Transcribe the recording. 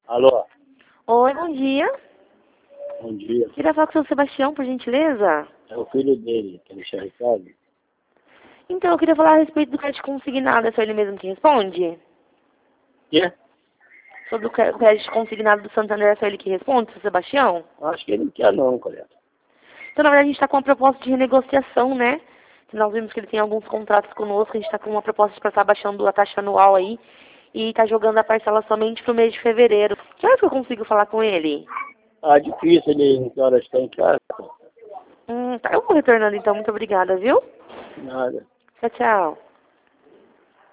Alô, Oi, bom dia. bom dia. Queria falar com o seu Sebastião, por gentileza. É o filho dele, que ele deixar recado. Então, eu queria falar a respeito do crédito consignado. É só ele mesmo que responde? Quê? Sobre o crédito consignado do Santander, é só ele que responde, seu Sebastião? Acho que ele não quer não, colega. Então, na verdade, a gente está com uma proposta de renegociação, né? Nós vimos que ele tem alguns contratos conosco, a gente está com uma proposta para estar baixando a taxa anual aí e está jogando a parcela somente para o mês de fevereiro. Que horas que eu consigo falar com ele? Ah, difícil ele, que horas tem em casa? Tá, eu vou retornando então. Muito obrigada, viu? Nada. Tchau, tchau.